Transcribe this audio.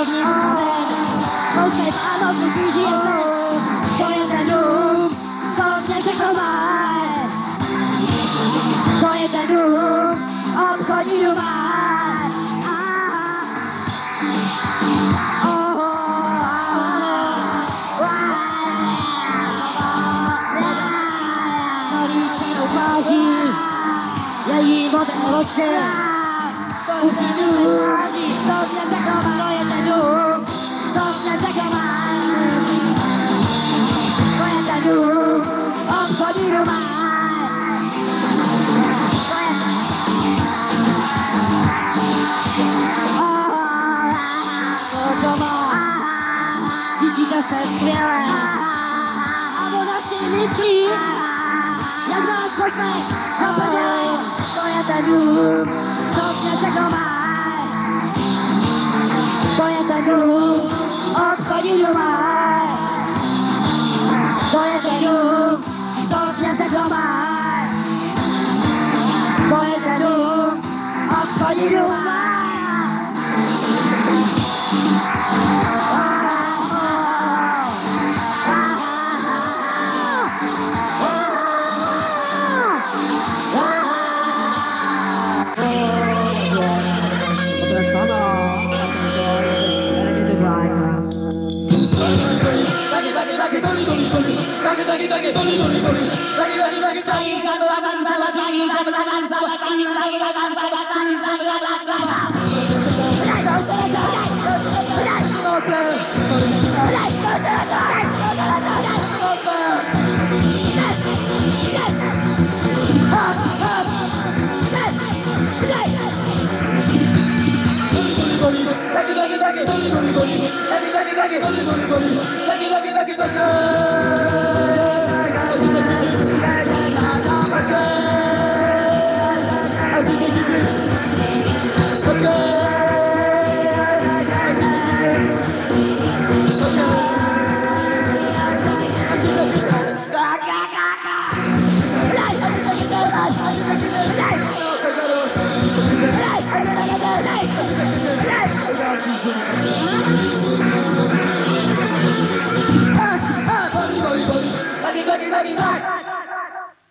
rovný kamen. Kousek ano, ty žijete, to je ten dům, co mě všechno má. To je ten dům, obchodní doma. Její modré oči, to je ten dům, to mě všechno má. To je ten dům, to mě všechno má. To je ten dům, obchodní doma. Cítíte se skvěle a ona si myslí, jak vás pošle do prdele. To je ten dům, co mě všechno má. To je ten dům, obchodní doma. To je ten dům, co mě všechno má. To je ten dům, obchodní doma. Bagi